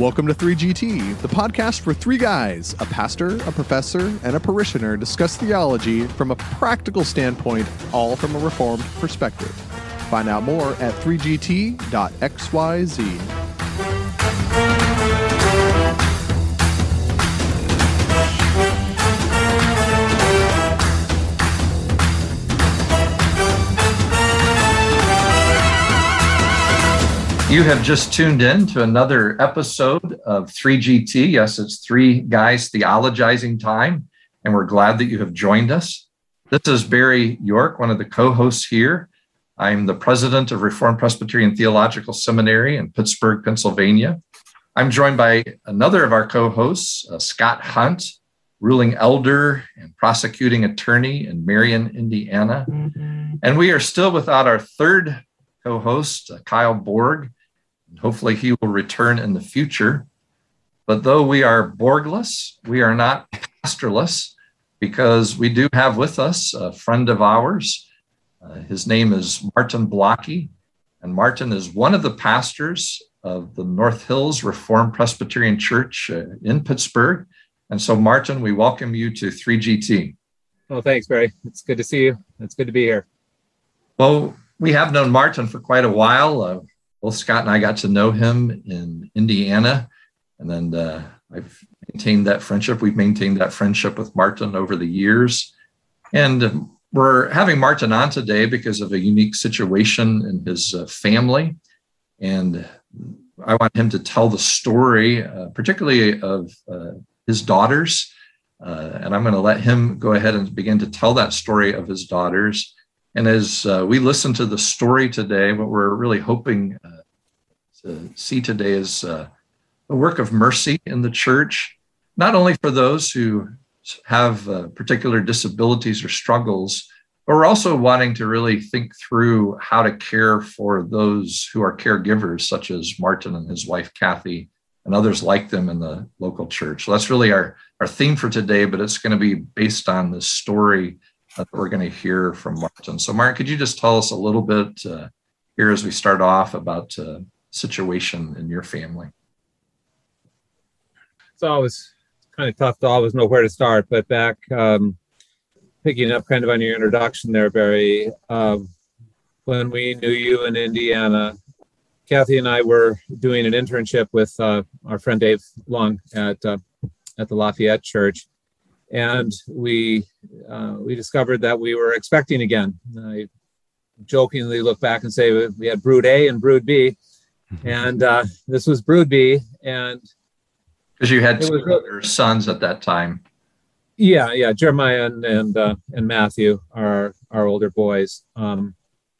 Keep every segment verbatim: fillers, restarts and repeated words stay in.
Welcome to three G T, the podcast where three guys, a pastor, a professor, and a parishioner, discuss theology from a practical standpoint, all from a Reformed perspective. Find out more at three G T dot X Y Z. You have just tuned in to another episode of three G T. Yes, it's Three Guys Theologizing Time, and we're glad that you have joined us. This is Barry York, one of the co-hosts here. I'm the president of Reformed Presbyterian Theological Seminary in Pittsburgh, Pennsylvania. I'm joined by another of our co-hosts, uh, Scott Hunt, ruling elder and prosecuting attorney in Marion, Indiana. Mm-hmm. And we are still without our third co-host, uh, Kyle Borg. Hopefully he will return in the future. But though we are Borgless, we are not pastorless, because we do have with us a friend of ours. Uh, his name is Martin Blocky, and Martin is one of the pastors of the North Hills Reformed Presbyterian Church uh, in Pittsburgh. And so, Martin, we welcome you to three G T. Well, thanks, Barry. It's good to see you. It's good to be here. Well, we have known Martin for quite a while. Uh, both Scott and I got to know him in Indiana, and then uh, I've maintained that friendship. We've maintained that friendship with Martin over the years. And we're having Martin on today because of a unique situation in his uh, family. And I want him to tell the story, uh, particularly of uh, his daughters. Uh, and I'm going to let him go ahead and begin to tell that story of his daughters. And as uh, we listen to the story today, what we're really hoping uh, to see today is uh, a work of mercy in the church, not only for those who have uh, particular disabilities or struggles, but we're also wanting to really think through how to care for those who are caregivers, such as Martin and his wife, Kathy, and others like them in the local church. So that's really our, our theme for today, but it's going to be based on the story that we're going to hear from Martin. So Martin, could you just tell us a little bit uh, here as we start off about uh, situation in your family? It's always kind of tough to always know where to start, but back um, picking up kind of on your introduction there, Barry, um, when we knew you in Indiana, Kathy and I were doing an internship with uh, our friend Dave Long at uh, at the Lafayette Church. And we uh, we discovered that we were expecting again. I jokingly look back and say we had brood A and brood B, and uh, this was brood B. And because you had two other sons at that time. Yeah, yeah, Jeremiah and and, uh, and Matthew are our older boys, um,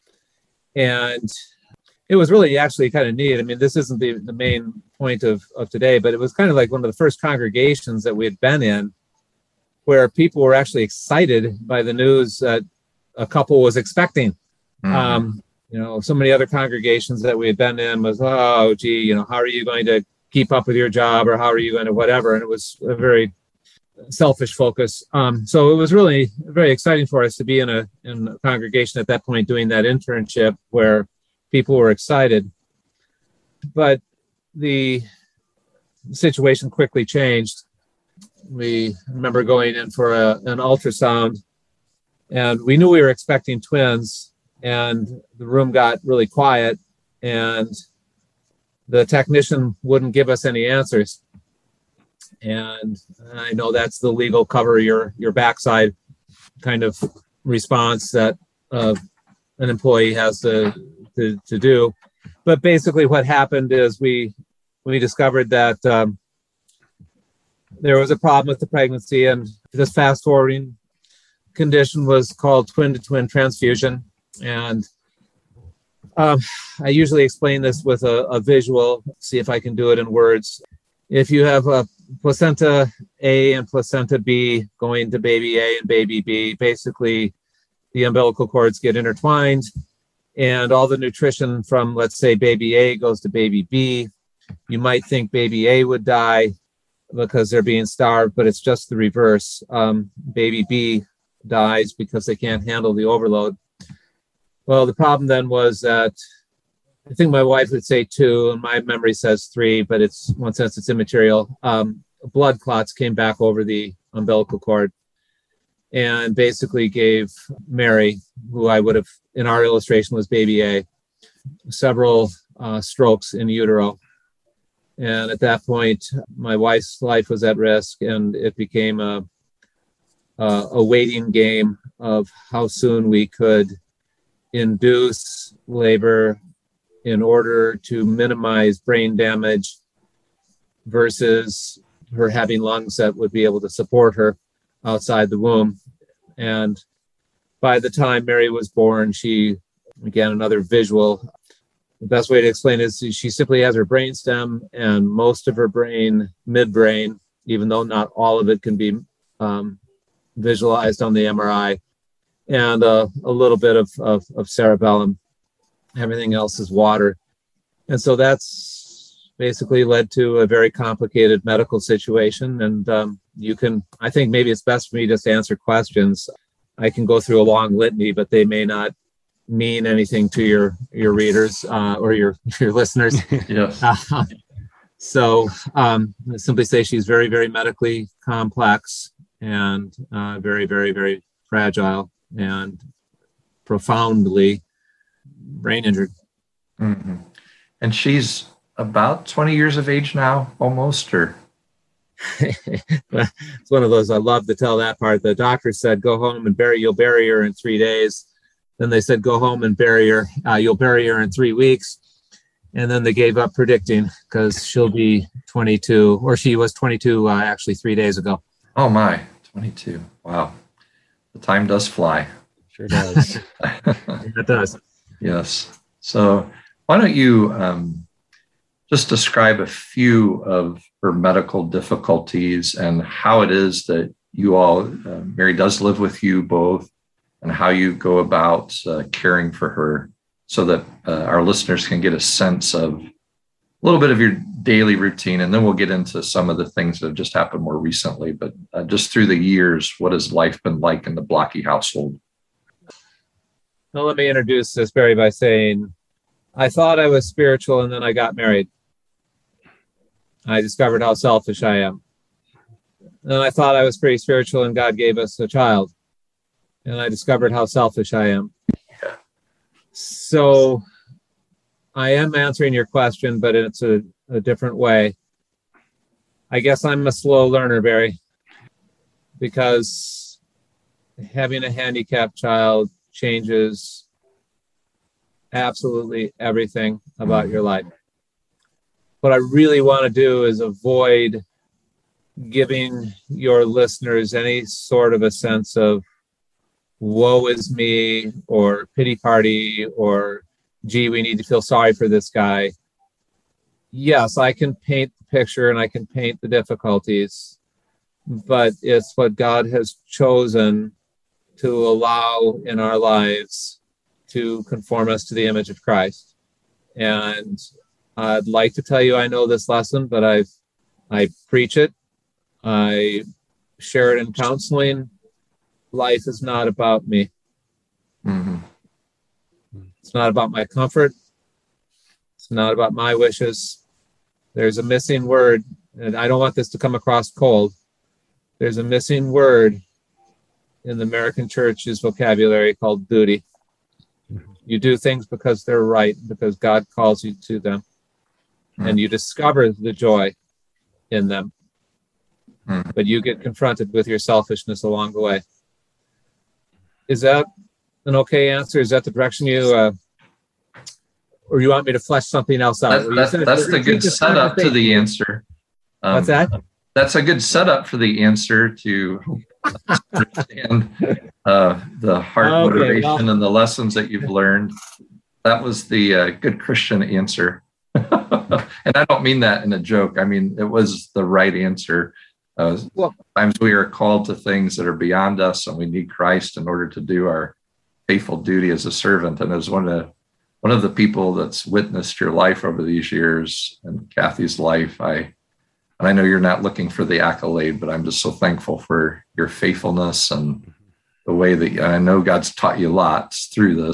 and it was really actually kind of neat. I mean, this isn't the, the main point of of today, but it was kind of like one of the first congregations that we had been in, where people were actually excited by the news that a couple was expecting. Mm-hmm. Um, you know, so many other congregations that we had been in was, oh, gee, you know, how are you going to keep up with your job, or how are you going to whatever? And it was a very selfish focus. Um, so it was really very exciting for us to be in a, in a congregation at that point doing that internship where people were excited. But the situation quickly changed. We remember going in for a, an ultrasound, and we knew we were expecting twins, and the room got really quiet, and the technician wouldn't give us any answers. And I know that's the legal cover your your backside kind of response that uh, an employee has to, to to do. But basically what happened is we we discovered that um, there was a problem with the pregnancy, and this fast forwarding condition was called twin to twin transfusion. And um, I usually explain this with a, a visual, see if I can do it in words. If you have a placenta A and placenta B going to baby A and baby B, basically the umbilical cords get intertwined, and all the nutrition from, let's say, baby A goes to baby B. You might think baby A would die because they're being starved, but it's just the reverse. Um, baby B dies because they can't handle the overload. Well, the problem then was that I think my wife would say two, and my memory says three, but it's, in one sense, it's immaterial. Um, blood clots came back over the umbilical cord and basically gave Mary, who I would have, in our illustration was baby A, several uh, strokes in utero. And at that point, my wife's life was at risk, and it became a, a, a waiting game of how soon we could induce labor in order to minimize brain damage versus her having lungs that would be able to support her outside the womb. And by the time Mary was born, she, again, another visual. The best way to explain it is she simply has her brain stem and most of her brain, midbrain, even though not all of it can be um, visualized on the M R I, and uh, a little bit of, of, of cerebellum. Everything else is water. And so that's basically led to a very complicated medical situation. And um, you can, I think maybe it's best for me just to answer questions. I can go through a long litany, but they may not mean anything to your, your readers uh, or your, your listeners. Yes. Uh, so um, simply say she's very, very medically complex and uh, very, very, very fragile and profoundly brain injured. Mm-hmm. And she's about twenty years of age now, almost, or? It's one of those, I love to tell that part. The doctor said, go home and bury, you'll bury her in three days. Then they said, go home and bury her, uh, you'll bury her in three weeks. And then they gave up predicting because she'll be twenty-two, or she was twenty-two uh, actually three days ago. Oh my, twenty-two. Wow. The time does fly. Sure does. It does. Yes. So why don't you um, just describe a few of her medical difficulties and how it is that you all, uh, Mary does live with you both, and how you go about uh, caring for her, so that uh, our listeners can get a sense of a little bit of your daily routine. And then we'll get into some of the things that have just happened more recently. But uh, just through the years, what has life been like in the Blocky household? Well, let me introduce this, Barry, by saying, I thought I was spiritual and then I got married. I discovered how selfish I am. And I thought I was pretty spiritual and God gave us a child. And I discovered how selfish I am. Yeah. So I am answering your question, but it's a, a different way. I guess I'm a slow learner, Barry, because having a handicapped child changes absolutely everything about your life. What I really want to do is avoid giving your listeners any sort of a sense of woe is me or pity party or gee, we need to feel sorry for this guy. Yes, I can paint the picture and I can paint the difficulties, but it's what God has chosen to allow in our lives to conform us to the image of Christ. And I'd like to tell you I know this lesson, but I've I preach it. I share it in counseling. Life is not about me. Mm-hmm. It's not about my comfort. It's not about my wishes. There's a missing word, and I don't want this to come across cold. There's a missing word in the American church's vocabulary called duty. You do things because they're right, because God calls you to them, mm-hmm. and you discover the joy in them. Mm-hmm. But you get confronted with your selfishness along the way. Is that an okay answer? Is that the direction you, uh, or you want me to flesh something else out? That, that, that's the good setup to the answer. Um, What's that? That's a good setup for the answer to understand uh, the heart okay, motivation well, and the lessons that you've learned. That was the uh, good Christian answer. And I don't mean that in a joke. I mean, it was the right answer. Uh, well, sometimes we are called to things that are beyond us, and we need Christ in order to do our faithful duty as a servant. And as one of the, one of the people that's witnessed your life over these years, and Kathy's life, I and I know you're not looking for the accolade, but I'm just so thankful for your faithfulness and the way that I know God's taught you lots through this,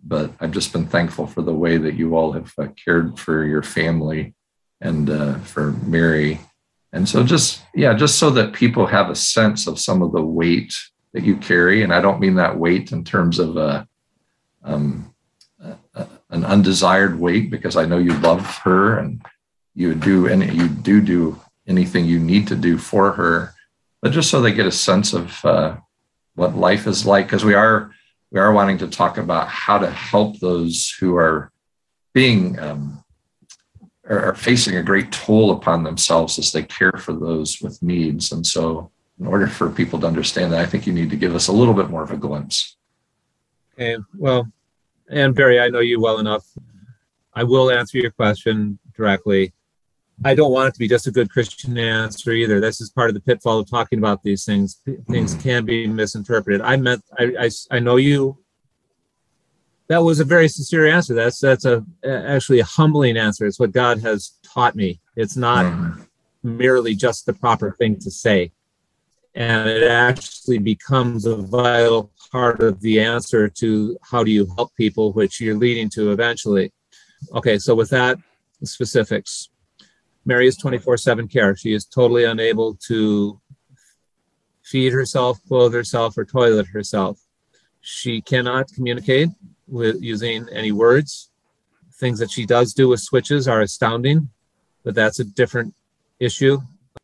but I've just been thankful for the way that you all have uh, cared for your family and uh, for Mary. And so just, yeah, just so that people have a sense of some of the weight that you carry. And I don't mean that weight in terms of a, um, a, an undesired weight, because I know you love her and you do, and you do do anything you need to do for her, but just so they get a sense of uh, what life is like, because we are, we are wanting to talk about how to help those who are being, um, are facing a great toll upon themselves as they care for those with needs. And so in order for people to understand that, I think you need to give us a little bit more of a glimpse. Okay, well, and Barry, I know you well enough. I will answer your question directly. I don't want it to be just a good Christian answer either. This is part of the pitfall of talking about these things. Things can be misinterpreted. I meant, I, I, I know you. That was a very sincere answer. That's that's a actually a humbling answer. It's what God has taught me. It's not mm-hmm. merely just the proper thing to say. And it actually becomes a vital part of the answer to how do you help people, which you're leading to eventually. Okay, so with that, specifics. Mary is twenty-four seven care. She is totally unable to feed herself, clothe herself, or toilet herself. She cannot communicate with using any words. Things that she does do with switches are astounding, but that's a different issue.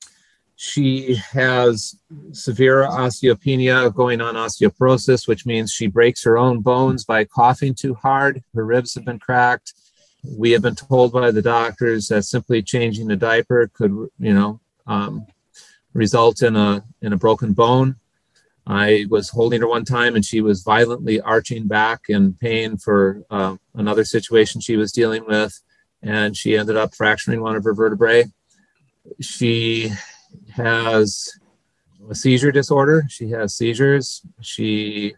She has severe osteopenia, going on osteoporosis, which means she breaks her own bones by coughing too hard. Her ribs have been cracked. We have been told by the doctors that simply changing the diaper could, you know, um, result in a in a broken bone. I was holding her one time and she was violently arching back in pain for uh, another situation she was dealing with, and she ended up fracturing one of her vertebrae. She has a seizure disorder. She has seizures. She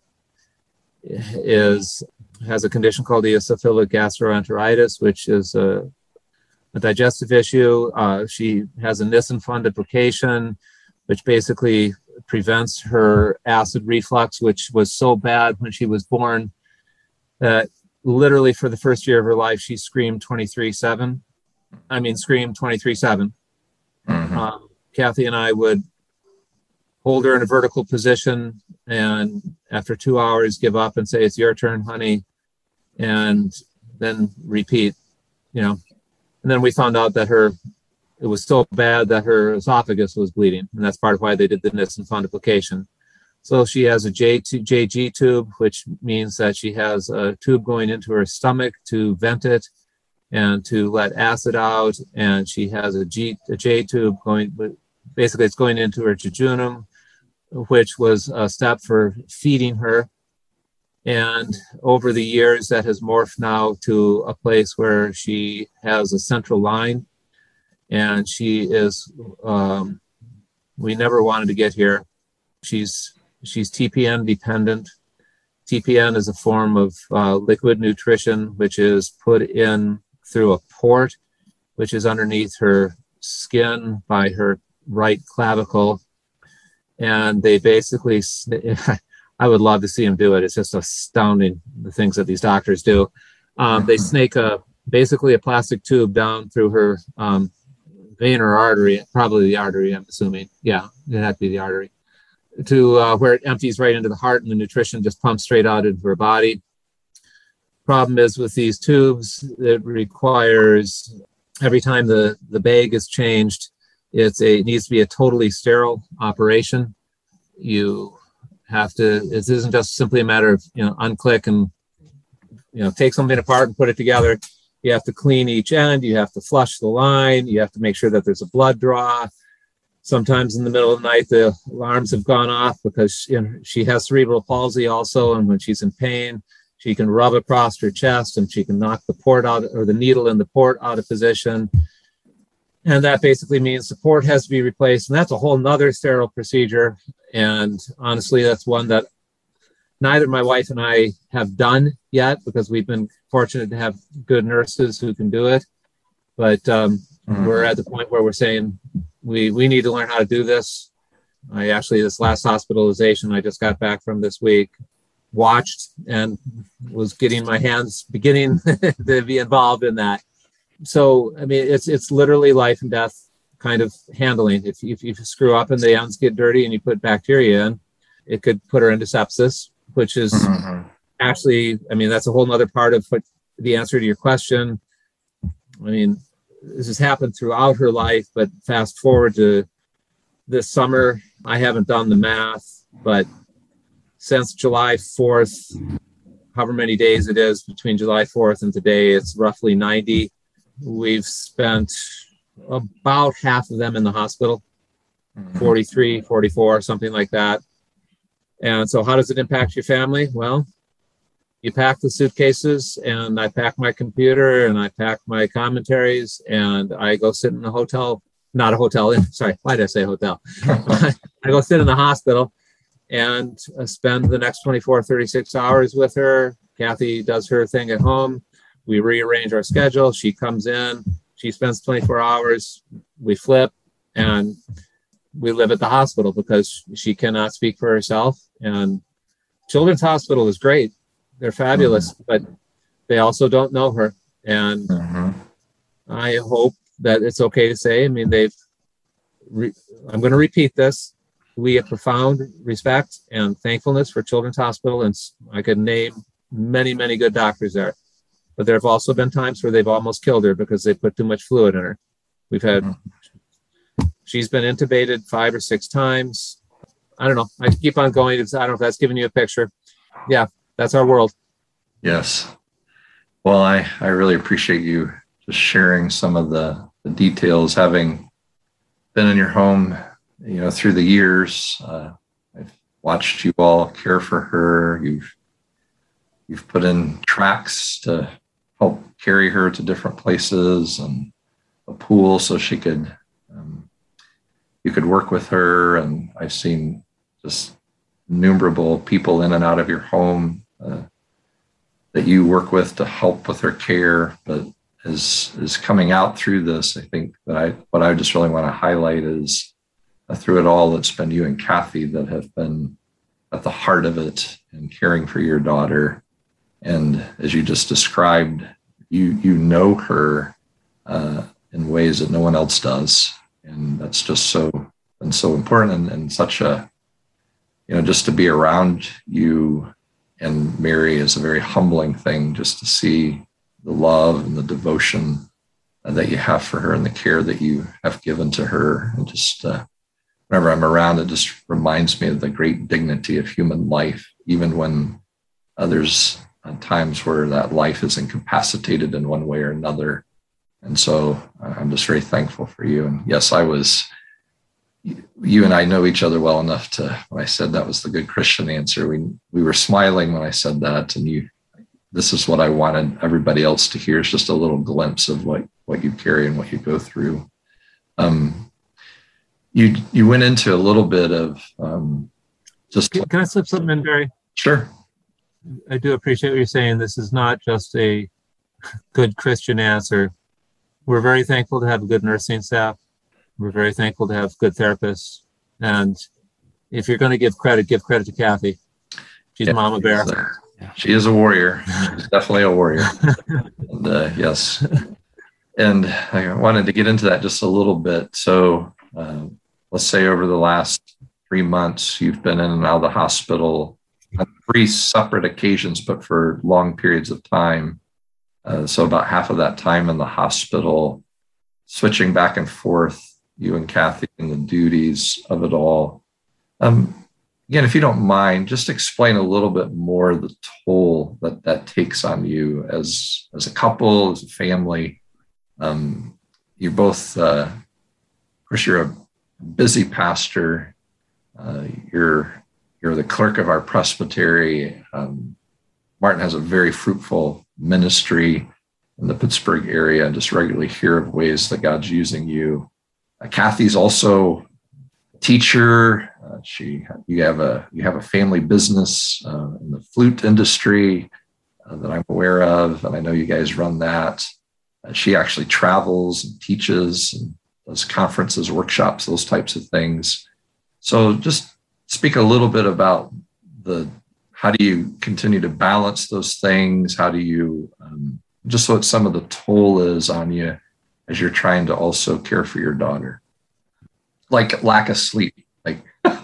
is has a condition called eosinophilic gastroenteritis, which is a, a digestive issue. Uh, she has a Nissen fundoplication, which basically prevents her acid reflux, which was so bad when she was born that literally for the first year of her life, she screamed twenty-three seven. I mean, screamed twenty-three seven. Mm-hmm. Um, Kathy and I would hold her in a vertical position and after two hours give up and say, "It's your turn, honey," and then repeat, you know. And then we found out that her, it was so bad that her esophagus was bleeding, and that's part of why they did the Nissen fundoplication. So she has a J G tube, which means that she has a tube going into her stomach to vent it and to let acid out, and she has a G a J tube going, basically it's going into her jejunum, which was a step for feeding her. And over the years, that has morphed now to a place where she has a central line, and she is, um, we never wanted to get here. She's she's T P N dependent. T P N is a form of uh, liquid nutrition, which is put in through a port, which is underneath her skin by her right clavicle. And they basically, I would love to see them do it. It's just astounding, the things that these doctors do. Um, they snake a basically a plastic tube down through her um, vein or artery, probably the artery, I'm assuming. Yeah, it had to be the artery, to uh, where it empties right into the heart, and the nutrition just pumps straight out into her body. Problem is with these tubes, it requires, every time the, the bag is changed, it's a, it needs to be a totally sterile operation. You have to, it isn't just simply a matter of, you know, unclick and, you know, take something apart and put it together. You have to clean each end. You have to flush the line. You have to make sure that there's a blood draw. Sometimes in the middle of the night, the alarms have gone off because, you know, she has cerebral palsy also. And when she's in pain, she can rub across her chest and she can knock the port out, or the needle in the port out of position. And that basically means the port has to be replaced. And that's a whole nother sterile procedure. And honestly, that's one that neither my wife and I have done yet, because we've been fortunate to have good nurses who can do it. But um, mm-hmm. we're at the point where we're saying we, we need to learn how to do this. I actually, this last hospitalization I just got back from this week, watched and was getting my hands beginning to be involved in that. So, I mean, it's it's literally life and death kind of handling. If, if you screw up and the ends get dirty and you put bacteria in, it could put her into sepsis, which is mm-hmm. actually, I mean, that's a whole nother part of what the answer to your question. I mean, this has happened throughout her life, but fast forward to this summer, I haven't done the math, but since July fourth, however many days it is between July fourth and today, it's roughly ninety. We've spent about half of them in the hospital, forty-three, forty-four, something like that. And so how does it impact your family? Well, you pack the suitcases, and I pack my computer, and I pack my commentaries, and I go sit in a hotel, not a hotel, sorry, why did I say hotel? I go sit in the hospital and spend the next twenty-four, thirty-six hours with her. Kathy does her thing at home. We rearrange our schedule. She comes in, she spends twenty-four hours, we flip, and we live at the hospital because she cannot speak for herself. And Children's Hospital is great. They're fabulous, mm-hmm. but they also don't know her. And mm-hmm. I hope that it's okay to say, I mean, they've, re- I'm going to repeat this. We have profound respect and thankfulness for Children's Hospital. And I could name many, many good doctors there. But there have also been times where they've almost killed her because they put too much fluid in her. We've had, mm-hmm. she's been intubated five or six times. I don't know. I keep on going. It's, I don't know if that's giving you a picture. Yeah, that's our world. Yes. Well, I, I really appreciate you just sharing some of the, the details, having been in your home, you know, through the years. Uh, I've watched you all care for her. You've, you've put in tracks to help carry her to different places and a pool so she could, um, you could work with her. And I've seen just innumerable people in and out of your home uh, that you work with to help with her care. But as is coming out through this, I think that I, what I just really want to highlight is uh, through it all, it's been you and Kathy that have been at the heart of it and caring for your daughter. And as you just described, you you know her uh, in ways that no one else does. And that's just so, and so important and, and such a, you know, just to be around you and Mary is a very humbling thing, just to see the love and the devotion uh, that you have for her and the care that you have given to her. And just uh, whenever I'm around, it just reminds me of the great dignity of human life, even when uh, there's uh, times where that life is incapacitated in one way or another. And so uh, I'm just very thankful for you. And yes, I was, you and I know each other well enough to, when I said that was the good Christian answer, we we were smiling when I said that. And you, this is what I wanted everybody else to hear, is just a little glimpse of what, what you carry and what you go through. Um, you, you went into a little bit of um, just. Can, can I slip something in, Barry? Sure. I do appreciate what you're saying. This is not just a good Christian answer. We're very thankful to have a good nursing staff. We're very thankful to have good therapists. And if you're going to give credit, give credit to Kathy. She's yeah, Mama Bear. A, she is a warrior. She's definitely a warrior. And, uh, yes. And I wanted to get into that just a little bit. So uh, let's say over the last three months, you've been in and out of the hospital on three separate occasions, but for long periods of time. Uh, so about half of that time in the hospital, switching back and forth, you and Kathy, and the duties of it all. Um, again, if you don't mind, just explain a little bit more the toll that that takes on you as, as a couple, as a family. Um, you both, uh, of course, you're a busy pastor. Uh, you're, you're the clerk of our presbytery. Um, Martin has a very fruitful ministry in the Pittsburgh area. I just regularly hear of ways that God's using you. Uh, Kathy's also a teacher. Uh, she, you have a you have a family business uh, in the flute industry uh, that I'm aware of, and I know you guys run that. Uh, she actually travels and teaches and does conferences, workshops, those types of things. So just speak a little bit about the how do you continue to balance those things? How do you, um, just what some of the toll is on you as you're trying to also care for your daughter? Like lack of sleep. Like,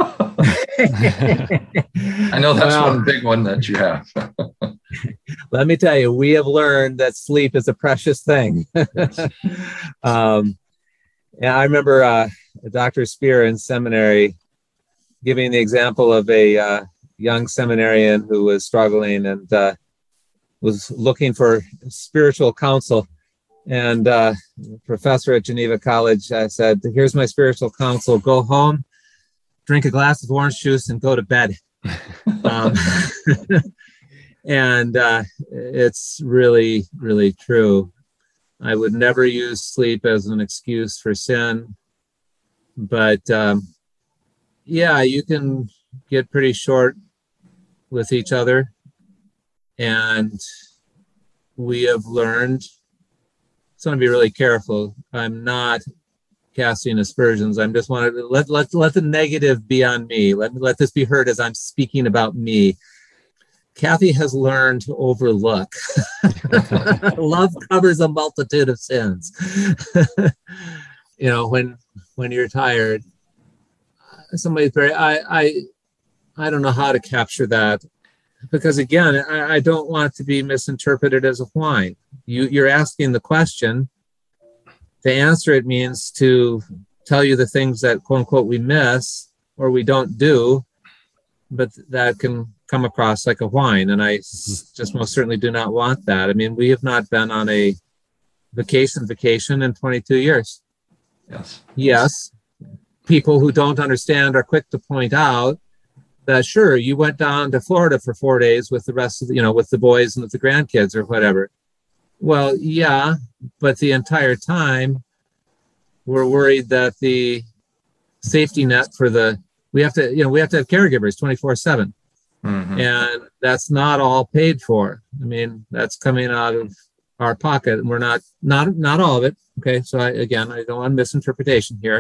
I know that's well, one big one that you have. Let me tell you, we have learned that sleep is a precious thing. um, and I remember uh, Doctor Spear in seminary giving the example of a uh, young seminarian who was struggling and uh, was looking for spiritual counsel. And uh, the professor at Geneva College uh, said, here's my spiritual counsel. Go home, drink a glass of orange juice, and go to bed. um, and uh, it's really, really true. I would never use sleep as an excuse for sin. But um, yeah, you can get pretty short with each other. And we have learned, so I want to be really careful. I'm not casting aspersions. I'm just wanting to let, let, let the negative be on me. Let, let this be heard as I'm speaking about me. Kathy has learned to overlook. Love covers a multitude of sins. You know, when when you're tired, somebody's very, I, I, I don't know how to capture that. Because again, I, I don't want it to be misinterpreted as a whine. You, you're asking the question. To answer it means to tell you the things that, quote unquote, we miss or we don't do, but that can come across like a whine. And I just most certainly do not want that. I mean, we have not been on a vacation vacation in twenty-two years. Yes. Yes. People who don't understand are quick to point out that, sure, you went down to Florida for four days with the rest of the, you know, with the boys and with the grandkids or whatever. Well, yeah, but the entire time we're worried that the safety net for the, we have to, you know, we have to have caregivers twenty-four seven. Mm-hmm. And that's not all paid for. I mean, that's coming out of our pocket, and we're not, not, not all of it. Okay. So I, again, I don't want misinterpretation here.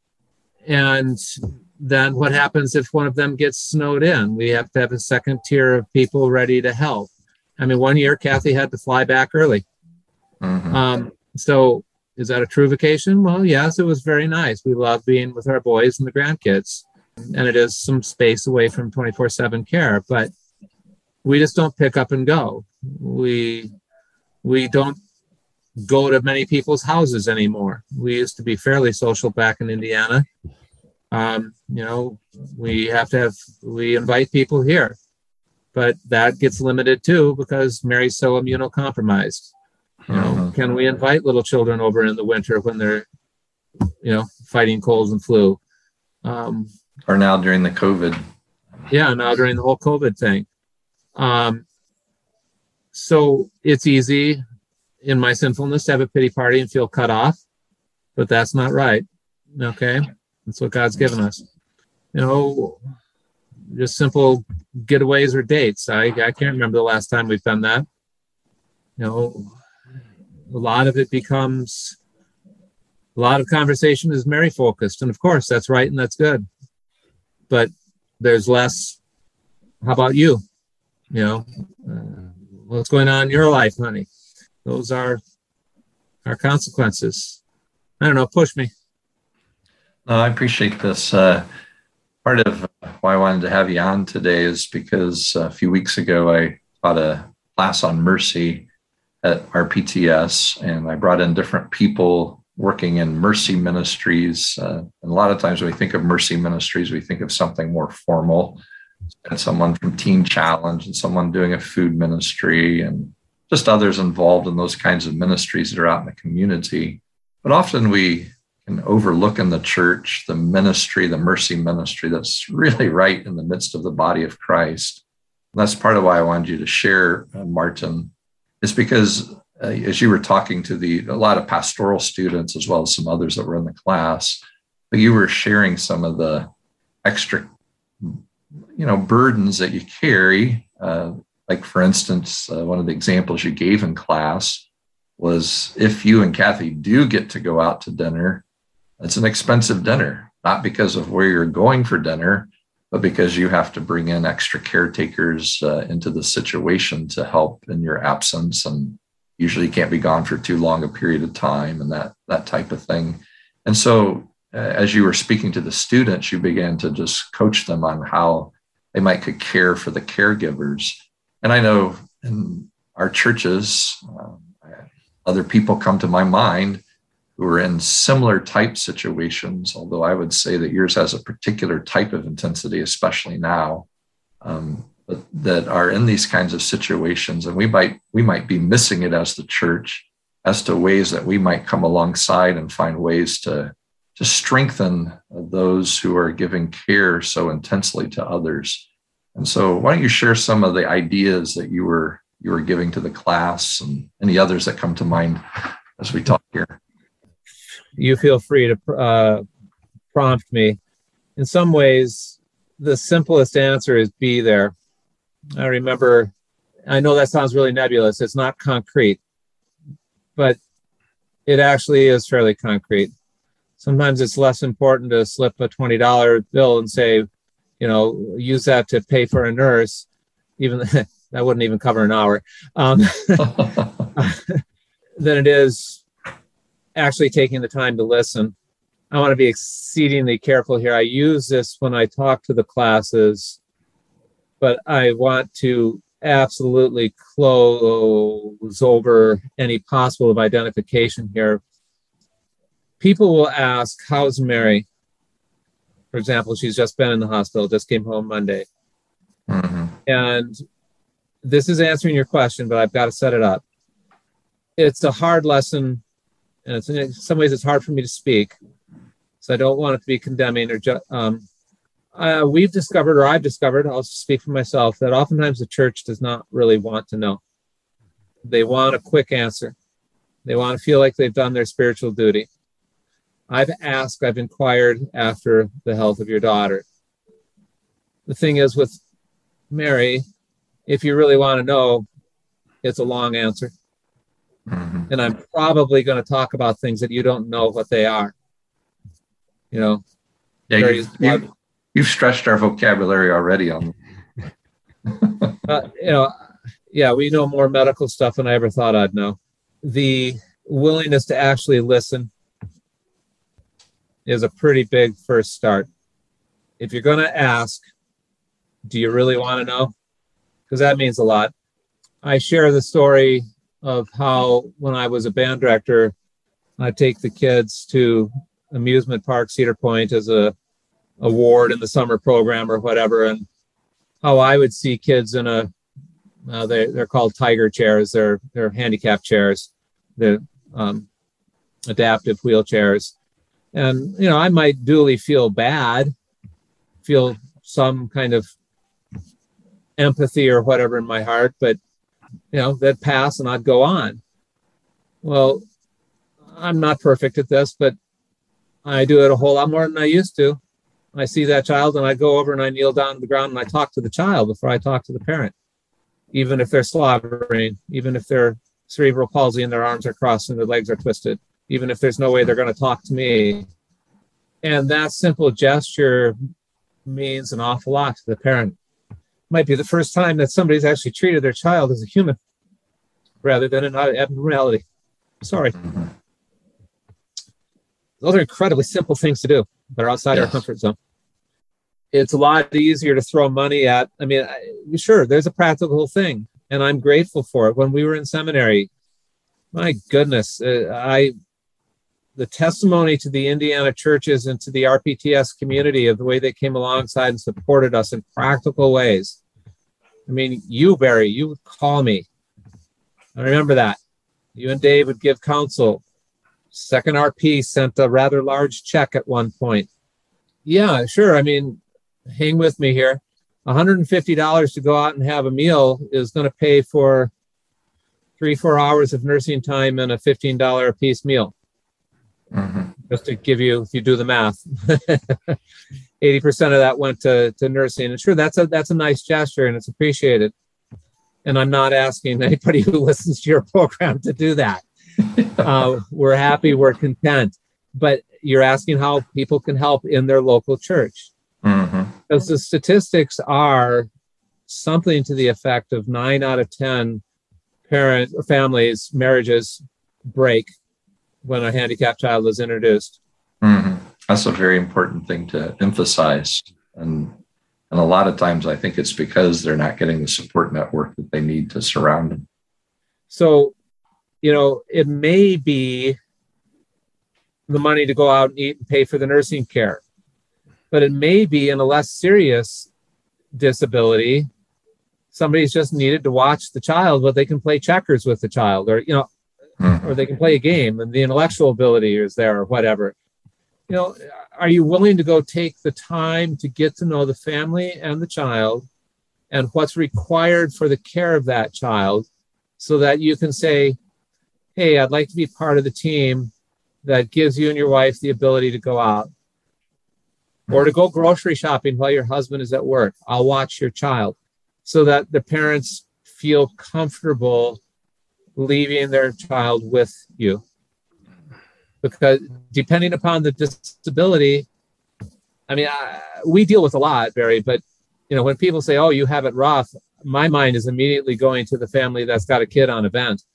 And then what happens if one of them gets snowed in? We have to have a second tier of people ready to help. I mean, one year Kathy had to fly back early. Mm-hmm. Um, so is that a true vacation? Well, yes, it was very nice. We love being with our boys and the grandkids. And it is some space away from twenty-four seven care, but we just don't pick up and go. We, we don't go to many people's houses anymore. We used to be fairly social back in Indiana. Um, you know, we have to have, we invite people here, but that gets limited too because Mary's so immunocompromised. You know, uh-huh. Can we invite little children over in the winter when they're, you know, fighting colds and flu? Um, or now during the COVID. Yeah, now during the whole COVID thing. Um, so it's easy in my sinfulness to have a pity party and feel cut off, but that's not right. Okay. That's what God's given us. You know, just simple getaways or dates. I, I can't remember the last time we've done that. You know, a lot of it becomes, a lot of conversation is Mary focused. And of course, that's right and that's good. But there's less, how about you? You know, uh, what's going on in your life, honey? Those are our consequences. I don't know, push me. No, I appreciate this. Uh, part of why I wanted to have you on today is because a few weeks ago I taught a class on mercy at R P T S, and I brought in different people working in mercy ministries. Uh, and a lot of times when we think of mercy ministries, we think of something more formal, and someone from Teen Challenge and someone doing a food ministry and just others involved in those kinds of ministries that are out in the community. But often we can overlook in the church the ministry, the mercy ministry that's really right in the midst of the body of Christ. And that's part of why I wanted you to share, uh, Martin, is because uh, as you were talking to the a lot of pastoral students as well as some others that were in the class, but you were sharing some of the extra, you know, burdens that you carry. Uh, like for instance, uh, one of the examples you gave in class was if you and Kathy do get to go out to dinner, it's an expensive dinner, not because of where you're going for dinner, but because you have to bring in extra caretakers uh, into the situation to help in your absence, and usually you can't be gone for too long a period of time, and that that type of thing. And so uh, as you were speaking to the students, you began to just coach them on how they might could care for the caregivers. And I know in our churches, um, other people come to my mind who are in similar type situations, although I would say that yours has a particular type of intensity, especially now, um, but that are in these kinds of situations. And we might we might be missing it as the church as to ways that we might come alongside and find ways to, to strengthen those who are giving care so intensely to others. And so why don't you share some of the ideas that you were you were giving to the class and any others that come to mind as we talk here? You feel free to uh, prompt me. In some ways, the simplest answer is be there. I remember, I know that sounds really nebulous. It's not concrete, but it actually is fairly concrete. Sometimes it's less important to slip a twenty dollar bill and say, you know, use that to pay for a nurse, even that wouldn't even cover an hour, um, than it is actually taking the time to listen. I want to be exceedingly careful here. I use this when I talk to the classes, but I want to absolutely close over any possible of identification here. People will ask, how's Mary? For example, she's just been in the hospital, just came home Monday. Mm-hmm. And this is answering your question, but I've got to set it up. It's a hard lesson, and it's, in some ways it's hard for me to speak, so I don't want it to be condemning or ju- um, uh, we've discovered, or I've discovered, I'll speak for myself, that oftentimes the church does not really want to know. They want a quick answer. They want to feel like they've done their spiritual duty. I've asked, I've inquired after the health of your daughter. The thing is with Mary, if you really want to know, it's a long answer. Mm-hmm. And I'm probably going to talk about things that you don't know what they are. You know, yeah, you've, you've, you've stretched our vocabulary already on. uh, you know, yeah, we know more medical stuff than I ever thought I'd know. The willingness to actually listen is a pretty big first start. If you're going to ask, do you really want to know? Because that means a lot. I share the story of how when I was a band director, I'd take the kids to amusement park Cedar Point as a award in the summer program or whatever, and how I would see kids in a uh, they, they're called tiger chairs. They're they're handicap chairs. They're um, adaptive wheelchairs. And, you know, I might duly feel bad, feel some kind of empathy or whatever in my heart, but, you know, that'd pass and I'd go on. Well, I'm not perfect at this, but I do it a whole lot more than I used to. I see that child and I go over and I kneel down to the ground and I talk to the child before I talk to the parent, even if they're slobbering, even if they're cerebral palsy and their arms are crossed and their legs are twisted, even if there's no way they're going to talk to me. And that simple gesture means an awful lot to the parent. It might be the first time that somebody's actually treated their child as a human rather than an abnormality. Sorry. Mm-hmm. Those are incredibly simple things to do that are outside yes. our comfort zone. It's a lot easier to throw money at. I mean, I, sure, there's a practical thing, and I'm grateful for it. When we were in seminary, my goodness, uh, I the testimony to the Indiana churches and to the R P T S community of the way they came alongside and supported us in practical ways. I mean, you, Barry, you would call me. I remember that. You and Dave would give counsel. Second R P sent a rather large check at one point. Yeah, sure. I mean, hang with me here. one hundred fifty dollars to go out and have a meal is going to pay for three, four hours of nursing time and a fifteen dollars a piece meal. Mm-hmm. Just to give you, if you do the math, eighty percent of that went to, to nursing. And sure, that's a, that's a nice gesture and it's appreciated. And I'm not asking anybody who listens to your program to do that. uh, we're happy, we're content. But you're asking how people can help in their local church. Mm-hmm. Because the statistics are something to the effect of nine out of ten parent or families, marriages break when a handicapped child is introduced. Mm-hmm. That's a very important thing to emphasize. And and a lot of times I think it's because they're not getting the support network that they need to surround them. So, you know, it may be the money to go out and eat and pay for the nursing care, but it may be in a less serious disability, somebody's just needed to watch the child, but they can play checkers with the child, or, you know, mm-hmm. or they can play a game and the intellectual ability is there or whatever. You know, are you willing to go take the time to get to know the family and the child and what's required for the care of that child so that you can say, hey, I'd like to be part of the team that gives you and your wife the ability to go out or to go grocery shopping while your husband is at work. I'll watch your child, so that the parents feel comfortable leaving their child with you. Because depending upon the disability, I mean, I, we deal with a lot, Barry, but, you know, when people say, oh, you have it rough, my mind is immediately going to the family that's got a kid on a vent.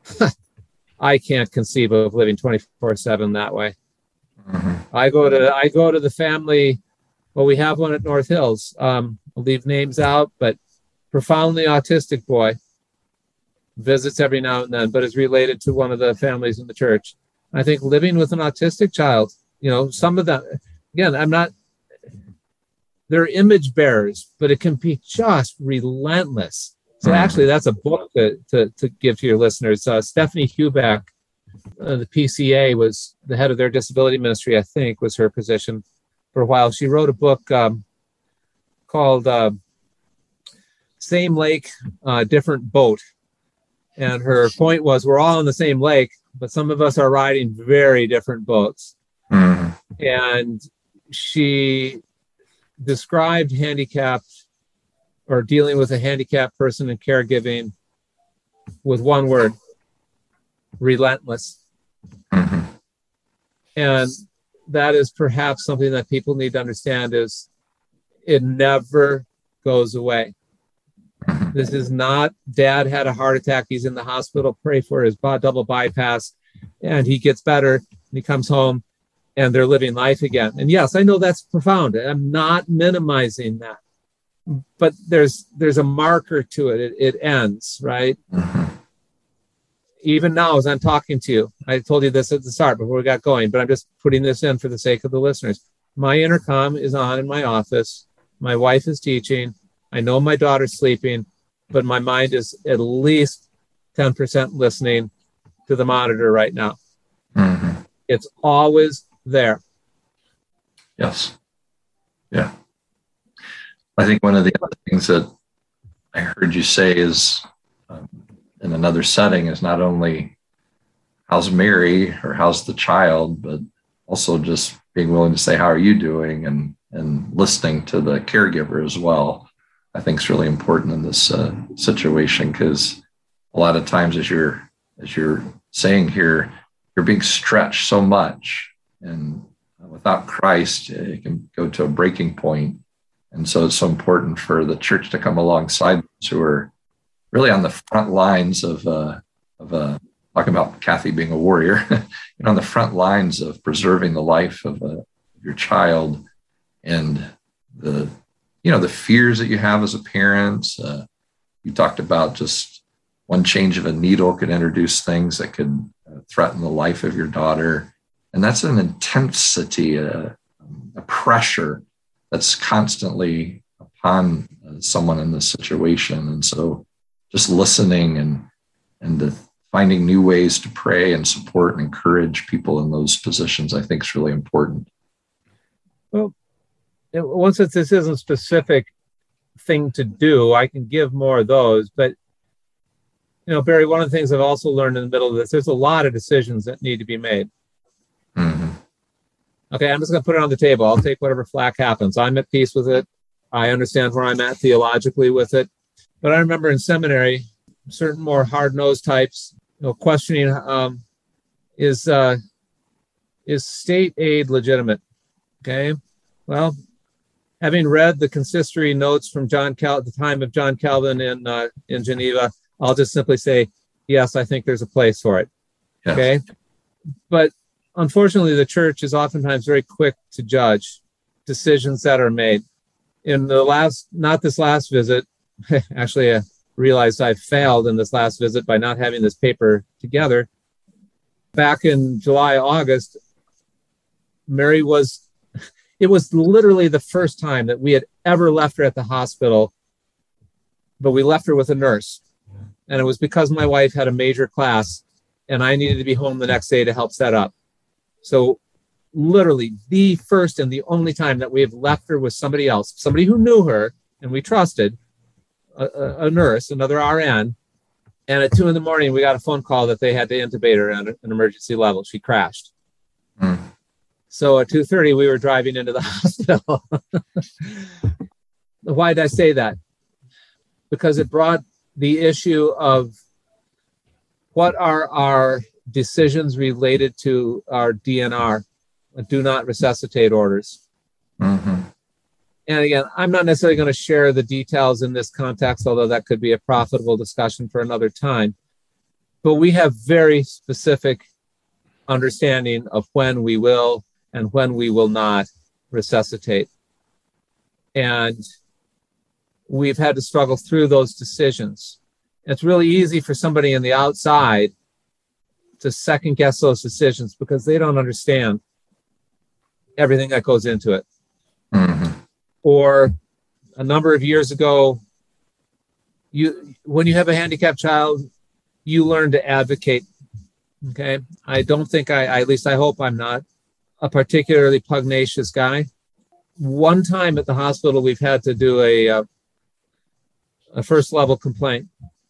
I can't conceive of living twenty-four seven that way. Mm-hmm. I go to I go to the family. Well, we have one at North Hills. Um, I'll leave names out, but profoundly autistic boy, visits every now and then, but is related to one of the families in the church. I think living with an autistic child, you know, some of them, again, I'm not, they're image bearers, but it can be just relentless. So actually, that's a book to, to, to give to your listeners. Uh, Stephanie Huback, uh, the P C A, was the head of their disability ministry, I think, was her position for a while. She wrote a book um, called uh, Same Lake, uh, Different Boat. And her point was, we're all on the same lake, but some of us are riding very different boats. Mm-hmm. And she described handicapped or dealing with a handicapped person and caregiving with one word: relentless. Mm-hmm. And that is perhaps something that people need to understand, is it never goes away. This is not, dad had a heart attack, he's in the hospital, pray for his double bypass, and he gets better, and he comes home, and they're living life again. And yes, I know that's profound. I'm not minimizing that. But there's there's a marker to it. It, it ends, right? Mm-hmm. Even now, as I'm talking to you, I told you this at the start before we got going, but I'm just putting this in for the sake of the listeners. My intercom is on in my office. My wife is teaching. I know my daughter's sleeping, but my mind is at least ten percent listening to the monitor right now. Mm-hmm. It's always there. Yes. Yeah. I think one of the other things that I heard you say is um, in another setting is not only how's Mary or how's the child, but also just being willing to say, how are you doing? And, and listening to the caregiver as well. I think is really important in this uh, situation, because a lot of times, as you're as you're saying here, you're being stretched so much, and without Christ, it can go to a breaking point. And so it's so important for the church to come alongside those who are really on the front lines of uh, of uh, talking about Kathy being a warrior, you know, on the front lines of preserving the life of uh, your child, and the you know, the fears that you have as a parent. Uh, you talked about just one change of a needle could introduce things that could uh, threaten the life of your daughter. And that's an intensity, uh, a pressure that's constantly upon uh, someone in this situation. And so just listening and, and the, finding new ways to pray and support and encourage people in those positions, I think is really important. Well, once it's, this isn't a specific thing to do, I can give more of those. But, you know, Barry, one of the things I've also learned in the middle of this, there's a lot of decisions that need to be made. Mm-hmm. Okay, I'm just going to put it on the table. I'll take whatever flack happens. I'm at peace with it. I understand where I'm at theologically with it. But I remember in seminary, certain more hard-nosed types, you know, questioning um, is uh, is state aid legitimate? Okay, well, having read the consistory notes from John Cal at the time of John Calvin in uh, in Geneva, I'll just simply say, yes, I think there's a place for it. Yes. Okay. But unfortunately, the church is oftentimes very quick to judge decisions that are made. In the last, not this last visit, actually, I realized I failed in this last visit by not having this paper together. Back in July, August, Mary was, it was literally the first time that we had ever left her at the hospital, but we left her with a nurse. And it was because my wife had a major class and I needed to be home the next day to help set up. So literally the first and the only time that we have left her with somebody else, somebody who knew her and we trusted, a, a nurse, another R N. And at two in the morning, we got a phone call that they had to intubate her at an emergency level. She crashed. Mm. So at two thirty, we were driving into the hospital. Why did I say that? Because it brought the issue of what are our decisions related to our D N R, do not resuscitate orders. Mm-hmm. And again, I'm not necessarily going to share the details in this context, although that could be a profitable discussion for another time. But we have very specific understanding of when we will and when we will not resuscitate. And we've had to struggle through those decisions. It's really easy for somebody on the outside to second guess those decisions because they don't understand everything that goes into it. Mm-hmm. Or a number of years ago, you when you have a handicapped child, you learn to advocate. Okay. I don't think I, I, at least I hope I'm not a particularly pugnacious guy. One time at the hospital, we've had to do a, a, a first level complaint.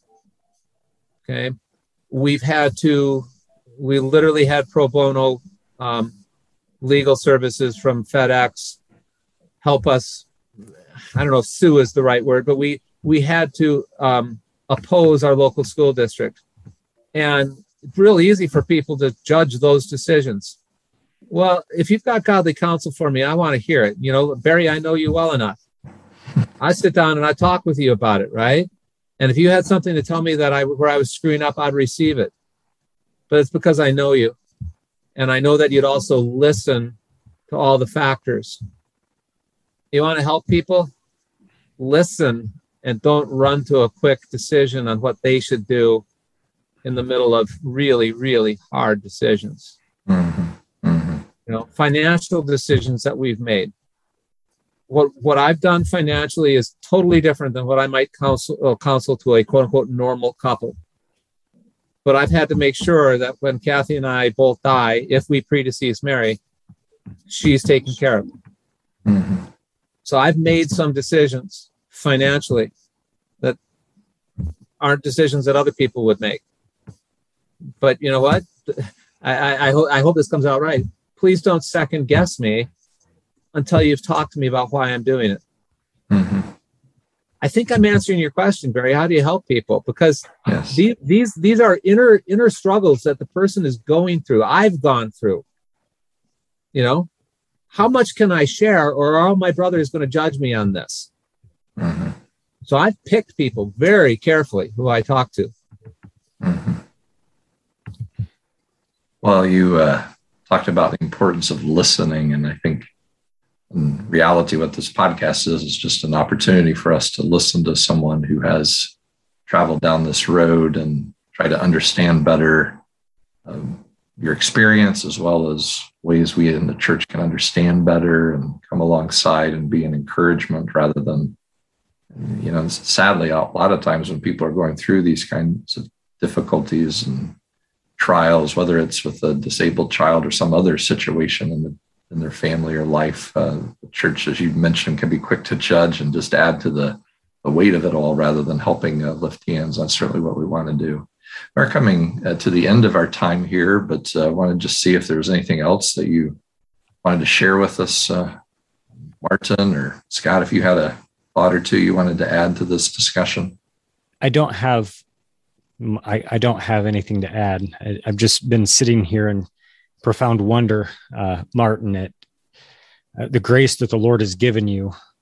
Okay. We've had to, we literally had pro bono um, legal services from FedEx help us. I don't know if sue is the right word, but we, we had to um, oppose our local school district. And it's really easy for people to judge those decisions. Well, if you've got godly counsel for me, I want to hear it. You know, Barry, I know you well enough. I sit down and I talk with you about it, right? And if you had something to tell me that I where I was screwing up, I'd receive it. But it's because I know you. And I know that you'd also listen to all the factors. You want to help people? Listen and don't run to a quick decision on what they should do in the middle of really, really hard decisions. Mm-hmm. Mm-hmm. You know, financial decisions that we've made. What what I've done financially is totally different than what I might counsel uh, counsel to a quote unquote normal couple. But I've had to make sure that when Kathy and I both die, if we predecease Mary, she's taken care of. Mm-hmm. So I've made some decisions financially that aren't decisions that other people would make. But you know what? I, I, I, ho- I hope this comes out right. Please don't second guess me until you've talked to me about why I'm doing it. Mm-hmm. I think I'm answering your question, Barry. How do you help people? Because yes. these, these these are inner inner struggles that the person is going through. I've gone through. You know, how much can I share, or are all my brothers going to judge me on this? Mm-hmm. So I've picked people very carefully who I talk to. Mm-hmm. Well, you uh, talked about the importance of listening, and I think in reality, what this podcast is, is just an opportunity for us to listen to someone who has traveled down this road and try to understand better um, your experience, as well as ways we in the church can understand better and come alongside and be an encouragement rather than, you know, sadly, a lot of times when people are going through these kinds of difficulties and trials, whether it's with a disabled child or some other situation in the in their family or life, uh, the church, as you mentioned, can be quick to judge and just add to the, the weight of it all rather than helping uh, lift hands. That's certainly what we want to do. We're coming uh, to the end of our time here, but I uh, want to just see if there was anything else that you wanted to share with us, uh, Martin or Scott, if you had a thought or two you wanted to add to this discussion. I don't have I, I don't have anything to add. I, I've just been sitting here in profound wonder, uh, Martin, at uh, the grace that the Lord has given you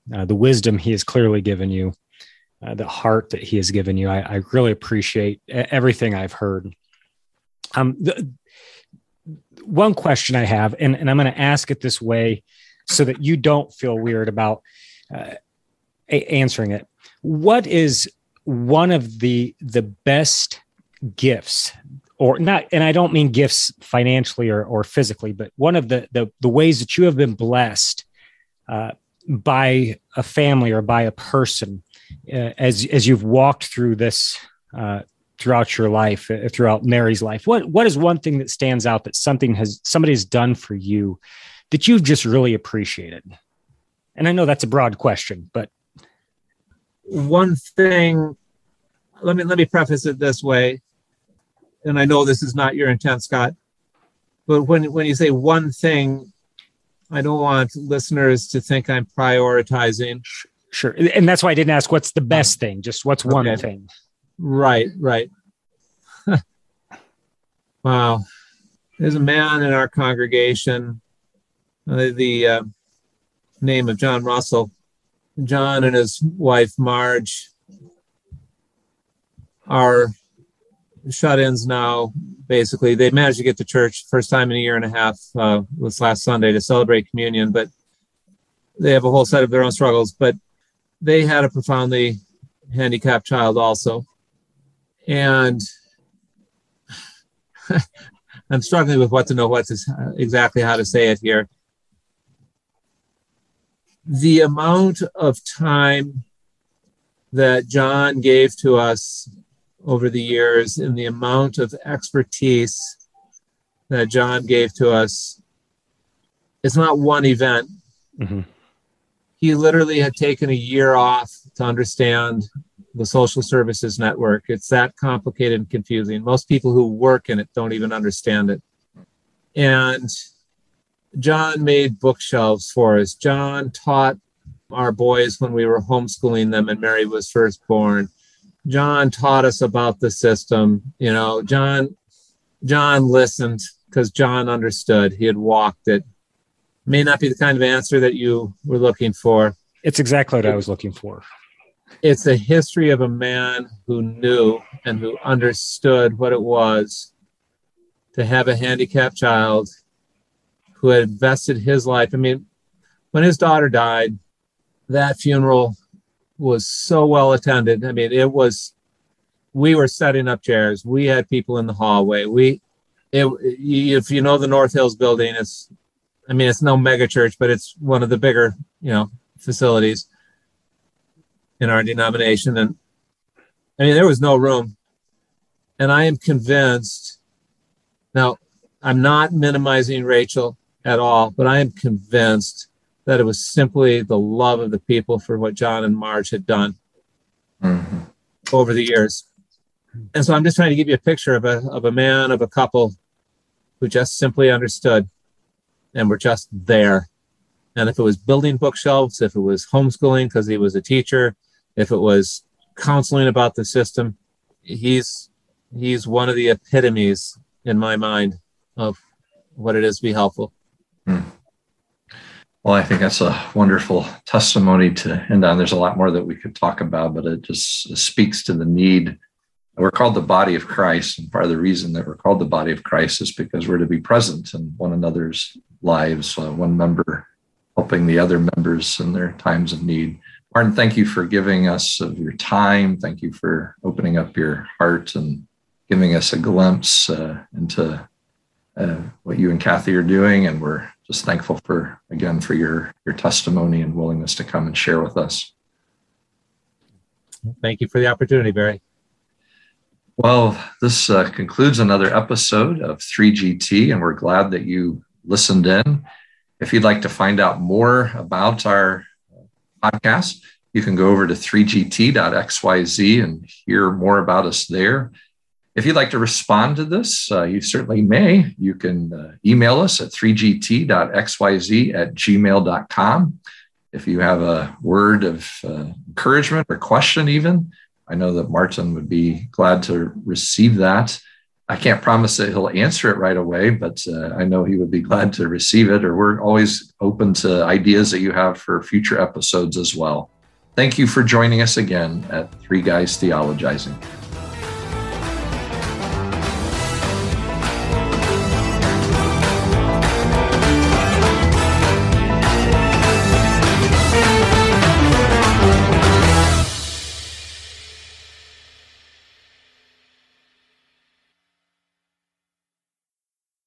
uh, the wisdom he has clearly given you, uh, the heart that he has given you. I, I really appreciate everything I've heard. Um, the, one question I have, and, and I'm going to ask it this way so that you don't feel weird about uh, a- answering it. What is one of the the best gifts, or not, and I don't mean gifts financially or, or physically, but one of the, the, the ways that you have been blessed uh, by a family or by a person uh, as, as you've walked through this uh, throughout your life, uh, throughout Mary's life? What, what is one thing that stands out that something has, somebody has done for you that you've just really appreciated? And I know that's a broad question, but one thing, let me let me preface it this way, and I know this is not your intent, Scott, but when when you say one thing, I don't want listeners to think I'm prioritizing. Sure. And that's why I didn't ask what's the best thing, just what's one Okay. thing. Right, right. Wow. There's a man in our congregation, uh, the uh, name of John Russell. John and his wife, Marge, are shut-ins now. Basically, they managed to get to church first time in a year and a half, uh, was last Sunday to celebrate communion, but they have a whole set of their own struggles. But they had a profoundly handicapped child also. And I'm struggling with what to know what to, exactly how to say it here. The amount of time that John gave to us over the years and the amount of expertise that John gave to us, it's not one event. Mm-hmm. He literally had taken a year off to understand the social services network. It's that complicated and confusing. Most people who work in it don't even understand it. And John made bookshelves for us. John taught our boys when we were homeschooling them and Mary was first born. John taught us about the system. You know, John, John listened because John understood. He had walked it. May not be the kind of answer that you were looking for. It's exactly what I was looking for. It's a history of a man who knew and who understood what it was to have a handicapped child, who had invested his life. I mean, when his daughter died, that funeral was so well attended. I mean, it was, we were setting up chairs. We had people in the hallway. We, it, if you know the North Hills building, it's, I mean, it's no mega church, but it's one of the bigger, you know, facilities in our denomination. And I mean, there was no room. And I am convinced, now I'm not minimizing Rachel at all, but I am convinced that it was simply the love of the people for what John and Marge had done mm-hmm. over the years. And so I'm just trying to give you a picture of a of a man, of a couple who just simply understood and were just there. And if it was building bookshelves, if it was homeschooling because he was a teacher, if it was counseling about the system, he's he's one of the epitomes in my mind of what it is to be helpful. Hmm. Well, I think that's a wonderful testimony to end on. There's a lot more that we could talk about, but it just speaks to the need. We're called the body of Christ, and part of the reason that we're called the body of Christ is because we're to be present in one another's lives, uh, one member helping the other members in their times of need. Martin, thank you for giving us of your time. Thank you for opening up your heart and giving us a glimpse uh, into uh, what you and Kathy are doing. And we're just thankful for, again, for your, your testimony and willingness to come and share with us. Thank you for the opportunity, Barry. Well, this uh, concludes another episode of three G T, and we're glad that you listened in. If you'd like to find out more about our podcast, you can go over to three G T dot X Y Z and hear more about us there. If you'd like to respond to this, uh, you certainly may. You can uh, email us at three G T dot X Y Z at gmail dot com. If you have a word of uh, encouragement or question even, I know that Martin would be glad to receive that. I can't promise that he'll answer it right away, but uh, I know he would be glad to receive it, or we're always open to ideas that you have for future episodes as well. Thank you for joining us again at Three Guys Theologizing.